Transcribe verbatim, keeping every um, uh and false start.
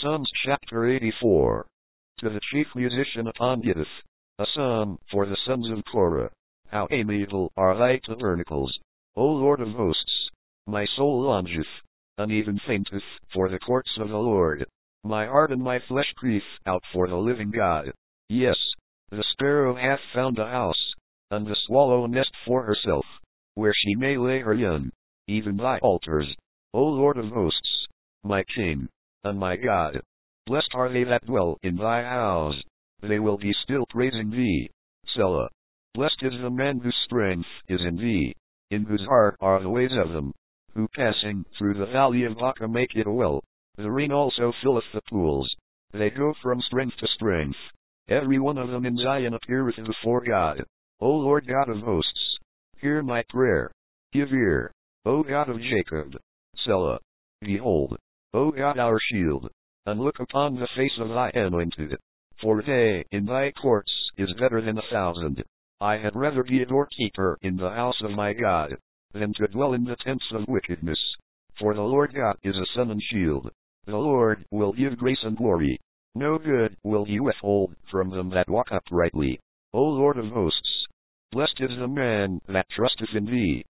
Psalms chapter eighty-four. To the chief musician upon Gittith, a psalm for the sons of Korah. How amiable are thy tabernacles, O Lord of hosts! My soul longeth, and even fainteth, for the courts of the Lord. My heart and my flesh grieve out for the living God. Yes, the sparrow hath found a house, and the swallow a nest for herself, where she may lay her young, even thy altars, O Lord of hosts, my King, and my God. Blessed are they that dwell in thy house, they will be still praising thee. Selah. Blessed is the man whose strength is in thee, in whose heart are the ways of them, who passing through the valley of Baca make it a well. The rain also filleth the pools. They go from strength to strength. Every one of them in Zion appeareth before God. O Lord God of hosts, hear my prayer. Give ear, O God of Jacob. Selah. Behold, O God our shield, and look upon the face of thy anointed. For a day in thy courts is better than a thousand. I had rather be a doorkeeper in the house of my God, than to dwell in the tents of wickedness. For the Lord God is a sun and shield. The Lord will give grace and glory. No good will he withhold from them that walk uprightly. O Lord of hosts, blessed is the man that trusteth in thee.